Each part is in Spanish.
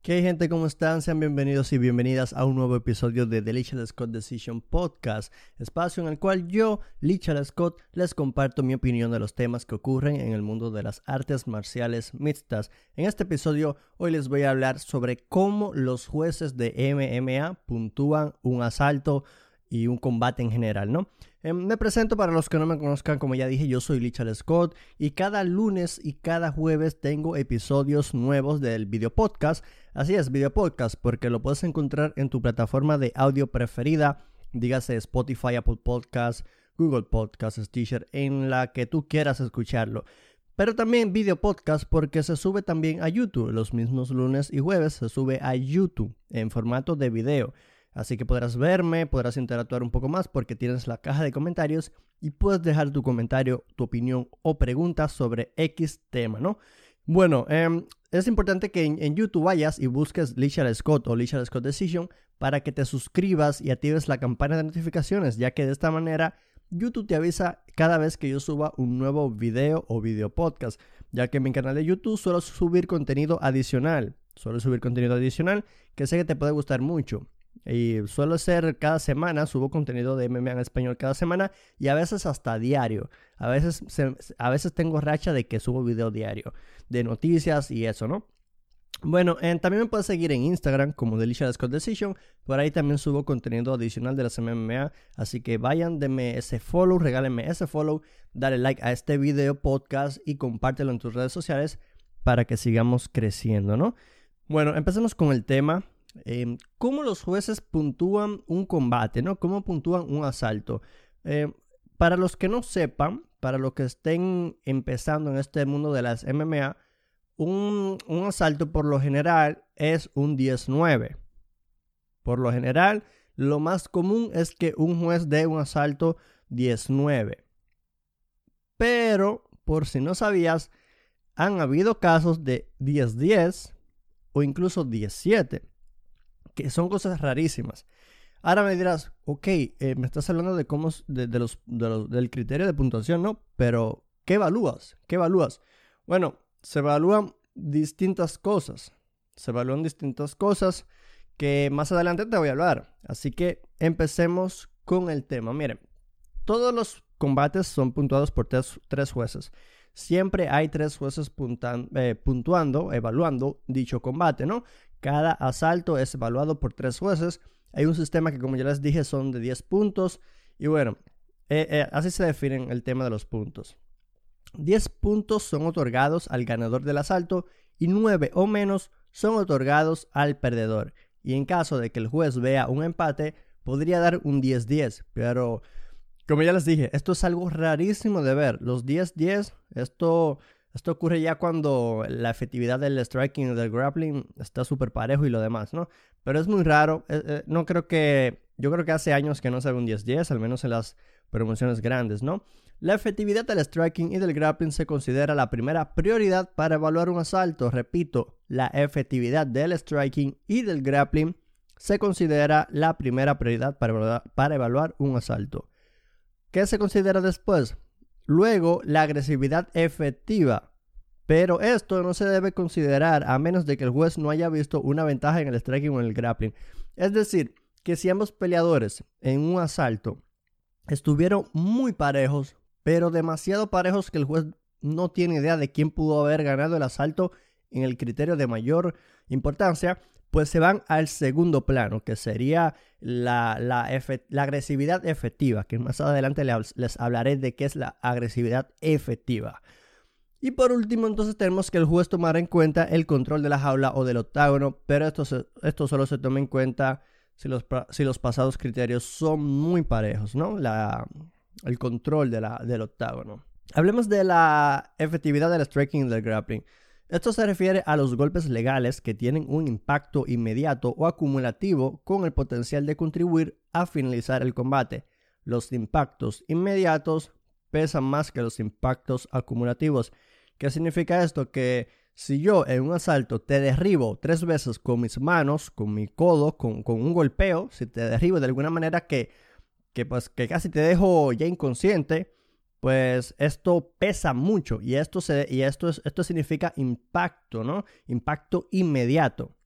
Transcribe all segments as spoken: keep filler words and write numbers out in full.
¿Qué hay, gente? ¿Cómo están? Sean bienvenidos y bienvenidas a un nuevo episodio de The Lichal Scott Decision Podcast, espacio en el cual yo, Lichal Scott, les comparto mi opinión de los temas que ocurren en el mundo de las artes marciales mixtas. En este episodio, hoy les voy a hablar sobre cómo los jueces de M M A puntúan un asalto y un combate en general, ¿no? Eh, me presento para los que no me conozcan, como ya dije, yo soy Lichal Scott y cada lunes y cada jueves tengo episodios nuevos del video podcast. Así es, video podcast, porque lo puedes encontrar en tu plataforma de audio preferida, dígase Spotify, Apple Podcasts, Google Podcasts, Stitcher, en la que tú quieras escucharlo. Pero también video podcast porque se sube también a YouTube. Los mismos lunes y jueves se sube a YouTube en formato de video. Así que podrás verme, podrás interactuar un poco más porque tienes la caja de comentarios y puedes dejar tu comentario, tu opinión o preguntas sobre X tema, ¿no? Bueno, eh, es importante que en, en YouTube vayas y busques Lichal Scott o Lichal Scott Decision para que te suscribas y actives la campana de notificaciones, ya que de esta manera YouTube te avisa cada vez que yo suba un nuevo video o video podcast, ya que en mi canal de YouTube suelo subir contenido adicional, suelo subir contenido adicional que sé que te puede gustar mucho. Y suelo hacer cada semana, subo contenido de M M A en español cada semana y a veces hasta diario. A veces, se, a veces tengo racha de que subo video diario de noticias y eso, ¿no? Bueno, eh, también me puedes seguir en Instagram como The Lichal Scott Decision. Por ahí también subo contenido adicional de las M M A. Así que vayan, denme ese follow, regálenme ese follow, dale like a este video podcast y compártelo en tus redes sociales para que sigamos creciendo, ¿no? Bueno, empecemos con el tema. Eh, ¿Cómo los jueces puntúan un combate, ¿no? ¿Cómo puntúan un asalto? Eh, para los que no sepan, para los que estén empezando en este mundo de las M M A, un, un asalto por lo general es un diez nueve. Por lo general, lo más común es que un juez dé un asalto diez nueve. Pero, por si no sabías, han habido casos de diez diez o incluso diez siete. Que son cosas rarísimas. Ahora me dirás, ok, eh, me estás hablando de cómo, de, de los, de los, del criterio de puntuación, ¿no? Pero, ¿qué evalúas? ¿Qué evalúas? Bueno, se evalúan distintas cosas. Se evalúan distintas cosas que más adelante te voy a hablar. Así que empecemos con el tema. Miren, todos los combates son puntuados por tres, tres jueces. Siempre hay tres jueces puntan, eh, puntuando, evaluando dicho combate, ¿no? Cada asalto es evaluado por tres jueces. Hay un sistema que, como ya les dije, son de diez puntos. Y bueno, eh, eh, así se definen el tema de los puntos. diez puntos son otorgados al ganador del asalto y nueve o menos son otorgados al perdedor. Y en caso de que el juez vea un empate, podría dar un diez diez. Pero, como ya les dije, esto es algo rarísimo de ver. Los diez diez, esto... Esto ocurre ya cuando la efectividad del striking y del grappling está súper parejo y lo demás, ¿no? Pero es muy raro. Eh, eh, no creo que... Yo creo que hace años que no se ve un diez diez, al menos en las promociones grandes, ¿no? La efectividad del striking y del grappling se considera la primera prioridad para evaluar un asalto. Repito, la efectividad del striking y del grappling se considera la primera prioridad para evaluar, para evaluar un asalto. ¿Qué se considera después? Luego, la agresividad efectiva, pero esto no se debe considerar a menos de que el juez no haya visto una ventaja en el striking o en el grappling. Es decir, que si ambos peleadores en un asalto estuvieron muy parejos, pero demasiado parejos que el juez no tiene idea de quién pudo haber ganado el asalto en el criterio de mayor importancia, pues se van al segundo plano, que sería la, la, efe, la agresividad efectiva, que más adelante les, les hablaré de qué es la agresividad efectiva. Y por último, entonces tenemos que el juez tomará en cuenta el control de la jaula o del octágono, pero esto, se, esto solo se toma en cuenta si los, si los pasados criterios son muy parejos, ¿no? La, el control de la, del octágono. Hablemos de la efectividad del striking y del grappling. Esto se refiere a los golpes legales que tienen un impacto inmediato o acumulativo con el potencial de contribuir a finalizar el combate. Los impactos inmediatos pesan más que los impactos acumulativos. ¿Qué significa esto? Que si yo en un asalto te derribo tres veces con mis manos, con mi codo, con, con un golpeo, si te derribo de alguna manera que, que, pues, que casi te dejo ya inconsciente, pues esto pesa mucho y esto, se, y esto, es, esto significa impacto, ¿no? Impacto inmediato.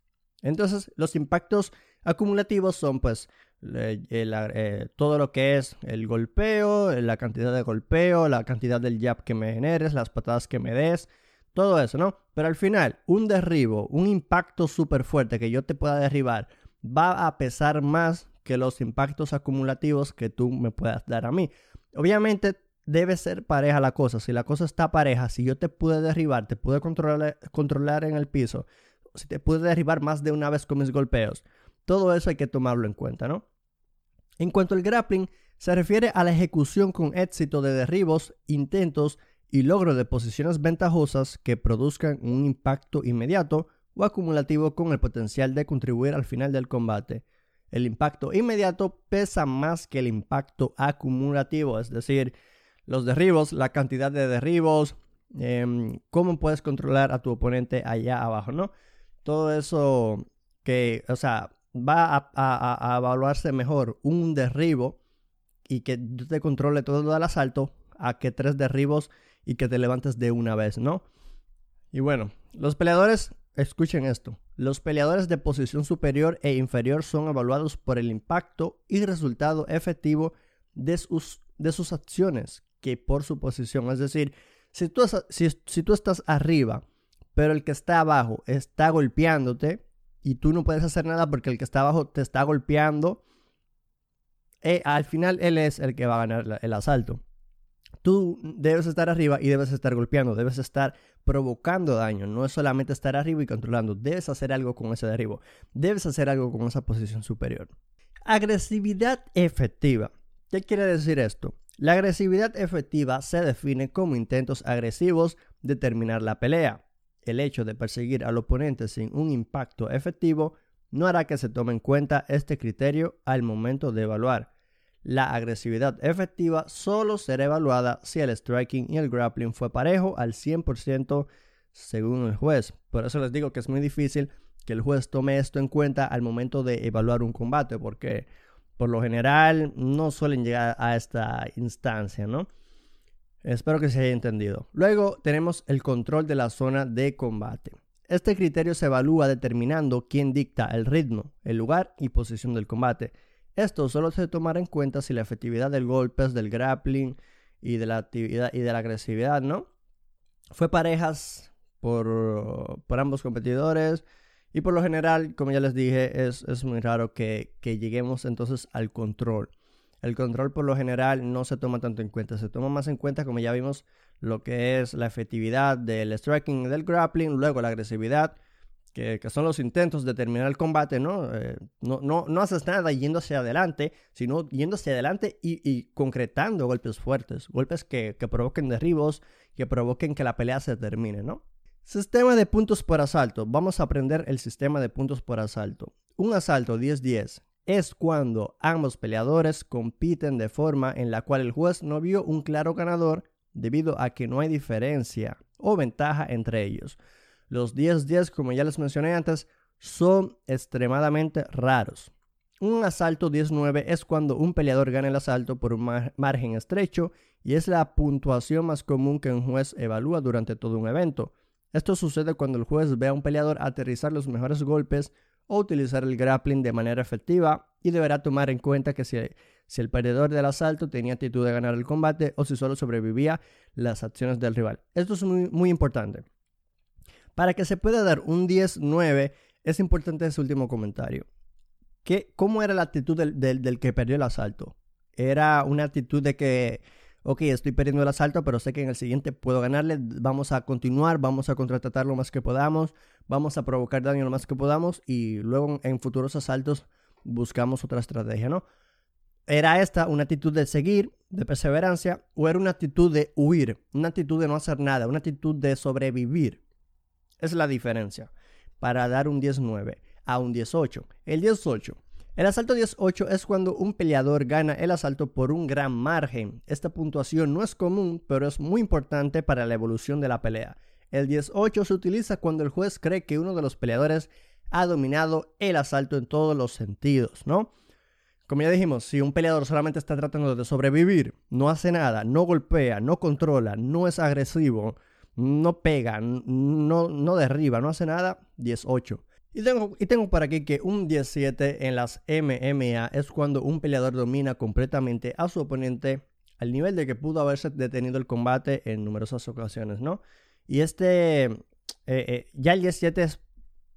Entonces, los impactos acumulativos son pues eh, eh, la, eh, todo lo que es el golpeo, la cantidad de golpeo, la cantidad del jab que me generes, las patadas que me des, todo eso, ¿no? Pero al final, un derribo, un impacto súper fuerte que yo te pueda derribar, va a pesar más que los impactos acumulativos que tú me puedas dar a mí. Obviamente, debe ser pareja la cosa. Si la cosa está pareja, si yo te pude derribar, te pude controlar, controlar en el piso, si te pude derribar más de una vez con mis golpeos, todo eso hay que tomarlo en cuenta, ¿no? En cuanto al grappling, se refiere a la ejecución con éxito de derribos, intentos y logro de posiciones ventajosas que produzcan un impacto inmediato o acumulativo con el potencial de contribuir al final del combate. El impacto inmediato pesa más que el impacto acumulativo, es decir, los derribos, la cantidad de derribos, eh, cómo puedes controlar a tu oponente allá abajo, ¿no? Todo eso que, o sea, va a, a, a evaluarse mejor un derribo y que yo te controle todo el asalto a que tres derribos y que te levantes de una vez, ¿no? Y bueno, los peleadores, escuchen esto, los peleadores de posición superior e inferior son evaluados por el impacto y resultado efectivo de sus, de sus acciones que por su posición. Es decir, si tú, si, si tú estás arriba, pero el que está abajo está golpeándote y tú no puedes hacer nada porque el que está abajo te está golpeando, eh, al final él es el que va a ganar el asalto. Tú debes estar arriba y debes estar golpeando, debes estar provocando daño. No es solamente estar arriba y controlando, debes hacer algo con ese derribo, debes hacer algo con esa posición superior. Agresividad efectiva. ¿Qué quiere decir esto? La agresividad efectiva se define como intentos agresivos de terminar la pelea. El hecho de perseguir al oponente sin un impacto efectivo no hará que se tome en cuenta este criterio al momento de evaluar. La agresividad efectiva solo será evaluada si el striking y el grappling fue parejo al cien por ciento según el juez. Por eso les digo que es muy difícil que el juez tome esto en cuenta al momento de evaluar un combate, porque por lo general no suelen llegar a esta instancia, ¿no? Espero que se haya entendido. Luego tenemos el control de la zona de combate. Este criterio se evalúa determinando quién dicta el ritmo, el lugar y posición del combate. Esto solo se tomará en cuenta si la efectividad del golpe, del grappling y de la actividad y de la agresividad, ¿no? Fue parejas por, por ambos competidores. Y por lo general, como ya les dije, es, es muy raro que, que lleguemos entonces al control. El control por lo general no se toma tanto en cuenta. Se toma más en cuenta, como ya vimos, lo que es la efectividad del striking y del grappling. Luego la agresividad, que, que son los intentos de terminar el combate, ¿no? Eh, no, no, no haces nada yendo hacia adelante, sino yendo hacia adelante y, y concretando golpes fuertes. Golpes que, que provoquen derribos, que provoquen que la pelea se termine, ¿no? Sistema de puntos por asalto. Vamos a aprender el sistema de puntos por asalto. Un asalto diez diez es cuando ambos peleadores compiten de forma en la cual el juez no vio un claro ganador debido a que no hay diferencia o ventaja entre ellos. Los diez diez, como ya les mencioné antes, son extremadamente raros. Un asalto diez nueve es cuando un peleador gana el asalto por un mar- margen estrecho y es la puntuación más común que un juez evalúa durante todo un evento. Esto sucede cuando el juez ve a un peleador aterrizar los mejores golpes o utilizar el grappling de manera efectiva y deberá tomar en cuenta que si, si el perdedor del asalto tenía actitud de ganar el combate o si solo sobrevivía las acciones del rival. Esto es muy, muy importante. Para que se pueda dar un diez nueve es importante ese último comentario. ¿Qué, ¿Cómo era la actitud del, del, del que perdió el asalto? Era una actitud de que, ok, estoy perdiendo el asalto, pero sé que en el siguiente puedo ganarle, vamos a continuar, vamos a contraatacar lo más que podamos, vamos a provocar daño lo más que podamos y luego en futuros asaltos buscamos otra estrategia, ¿no? ¿Era esta una actitud de seguir, de perseverancia, o era una actitud de huir, una actitud de no hacer nada, una actitud de sobrevivir? Es la diferencia para dar un diez nueve a un diez ocho. El diez ocho. El asalto diez ocho es cuando un peleador gana el asalto por un gran margen. Esta puntuación no es común, pero es muy importante para la evolución de la pelea. El diez ocho se utiliza cuando el juez cree que uno de los peleadores ha dominado el asalto en todos los sentidos, ¿no? Como ya dijimos, si un peleador solamente está tratando de sobrevivir, no hace nada, no golpea, no controla, no es agresivo, no pega, no, no derriba, no hace nada, diez ocho. Y tengo, y tengo por aquí que un diez siete en las M M A es cuando un peleador domina completamente a su oponente al nivel de que pudo haberse detenido el combate en numerosas ocasiones, ¿no? Y este, eh, eh, ya el diez siete es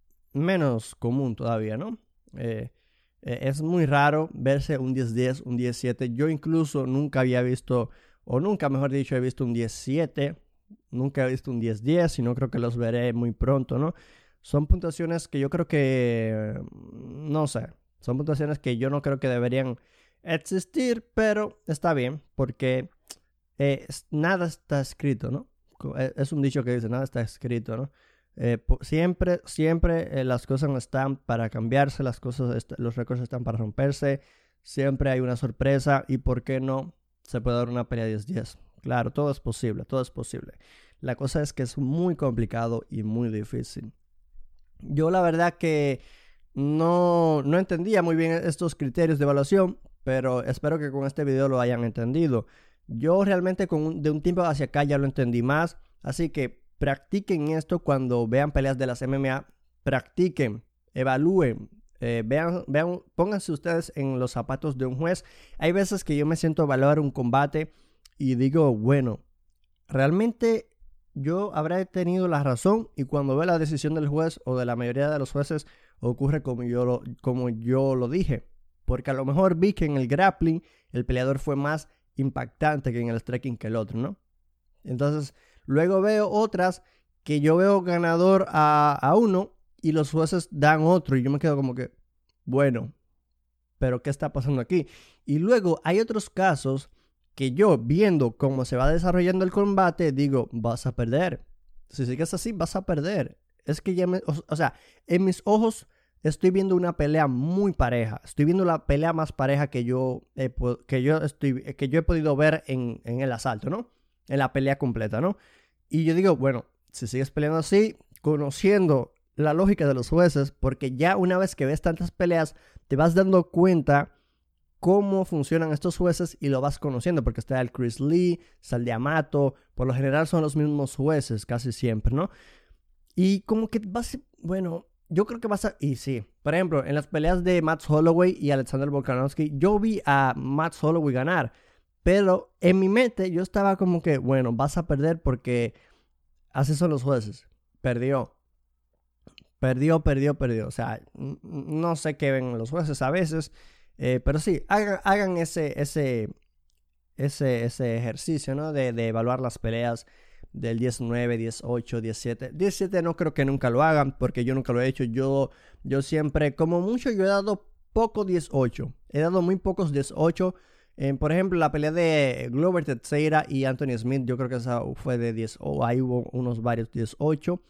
menos común todavía, ¿no? Eh, eh, es muy raro verse un diez diez, un diez siete. Yo incluso nunca había visto, o nunca, mejor dicho, he visto un diez siete. Nunca he visto un diez diez y no creo que los veré muy pronto, ¿no? Son puntuaciones que yo creo que, no sé, son puntuaciones que yo no creo que deberían existir, pero está bien, porque eh, nada está escrito, ¿no? Es un dicho que dice, nada está escrito, ¿no? Eh, siempre, siempre eh, las cosas no están para cambiarse, las cosas, los récords están para romperse, siempre hay una sorpresa y ¿por qué no se puede dar una pelea diez diez? Claro, todo es posible, todo es posible. La cosa es que es muy complicado y muy difícil. Yo la verdad que no, no entendía muy bien estos criterios de evaluación, pero espero que con este video lo hayan entendido. Yo realmente con un, de un tiempo hacia acá ya lo entendí más, así que practiquen esto cuando vean peleas de las M M A, practiquen, evalúen, eh, vean, vean, pónganse ustedes en los zapatos de un juez. Hay veces que yo me siento a evaluar un combate y digo, bueno, realmente yo habré tenido la razón, y cuando veo la decisión del juez o de la mayoría de los jueces ocurre como yo lo, como yo lo dije, porque a lo mejor vi que en el grappling el peleador fue más impactante que en el striking que el otro, ¿no? Entonces luego veo otras que yo veo ganador a, a uno y los jueces dan otro y yo me quedo como que, bueno, pero ¿qué está pasando aquí? Y luego hay otros casos que yo, viendo cómo se va desarrollando el combate, digo, vas a perder. Si sigues así, vas a perder. Es que ya me... O, o sea, en mis ojos estoy viendo una pelea muy pareja. Estoy viendo la pelea más pareja que yo he, que yo estoy, que yo he podido ver en, en el asalto, ¿no? En la pelea completa, ¿no? Y yo digo, bueno, si sigues peleando así, conociendo la lógica de los jueces, porque ya una vez que ves tantas peleas, te vas dando cuenta cómo funcionan estos jueces y lo vas conociendo, porque está el Chris Lee, está el de Amato, por lo general son los mismos jueces casi siempre, ¿no? Y como que vas, bueno, yo creo que vas a, y sí, por ejemplo, en las peleas de Max Holloway y Alexander Volkanovski, yo vi a Max Holloway ganar, pero en mi mente yo estaba como que, bueno, vas a perder porque así son los jueces, perdió. Perdió, perdió, perdió. O sea, no sé qué ven los jueces a veces. Eh, pero sí, hagan, hagan ese, ese, ese, ese ejercicio, ¿no? De, de evaluar las peleas del diez nueve, diez ocho, diez siete. diez siete no creo que nunca lo hagan porque yo nunca lo he hecho. Yo, yo siempre, como mucho, yo he dado poco diez ocho. He dado muy pocos diez ocho. Eh, por ejemplo, la pelea de Glover Teixeira y Anthony Smith, yo creo que esa fue de diez ocho. Ahí hubo unos varios diez ocho.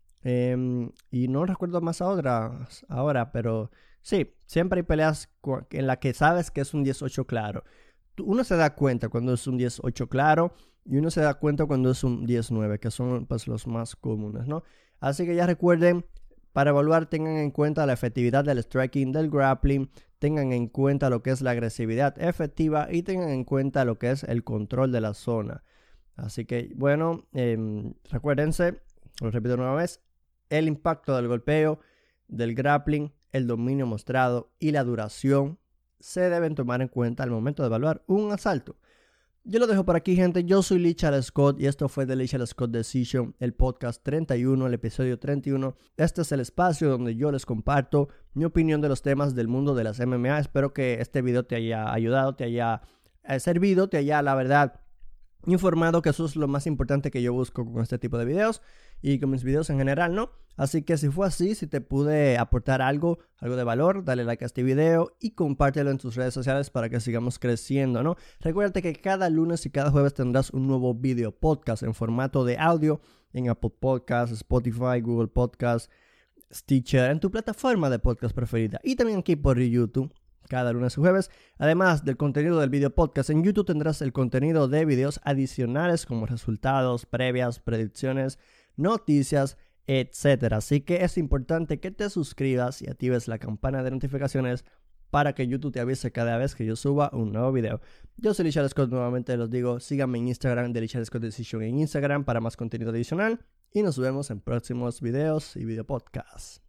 Eh, y no recuerdo más ahora, ahora, pero sí, siempre hay peleas en las que sabes que es un diez ocho claro. Uno se da cuenta cuando es un diez ocho claro y uno se da cuenta cuando es un diez nueve, que son pues los más comunes, ¿no? Así que ya recuerden, para evaluar tengan en cuenta la efectividad del striking, del grappling, tengan en cuenta lo que es la agresividad efectiva y tengan en cuenta lo que es el control de la zona. Así que bueno, eh, recuérdense, lo repito nueva vez, el impacto del golpeo, del grappling, el dominio mostrado y la duración se deben tomar en cuenta al momento de evaluar un asalto. Yo lo dejo por aquí, gente. Yo soy Lee Charles Scott y esto fue The Lee Charles Scott Decision, el podcast treinta y uno, el episodio treinta y uno. Este es el espacio donde yo les comparto mi opinión de los temas del mundo de las M M A. Espero que este video te haya ayudado, te haya eh, servido, te haya, la verdad, informado, que eso es lo más importante que yo busco con este tipo de videos y con mis videos en general, ¿no? Así que si fue así, si te pude aportar algo, algo de valor, dale like a este video y compártelo en tus redes sociales para que sigamos creciendo, ¿no? Recuerda que cada lunes y cada jueves tendrás un nuevo video podcast en formato de audio en Apple Podcasts, Spotify, Google Podcasts, Stitcher, en tu plataforma de podcast preferida y también aquí por YouTube. Cada lunes y jueves. Además del contenido del video podcast, en YouTube tendrás el contenido de videos adicionales como resultados, previas, predicciones, noticias, etcétera. Así que es importante que te suscribas y actives la campana de notificaciones para que YouTube te avise cada vez que yo suba un nuevo video. Yo soy Lee Charles Scott, nuevamente los digo, síganme en Instagram de Lee Charles Scott Decision en Instagram para más contenido adicional y nos vemos en próximos videos y video podcasts.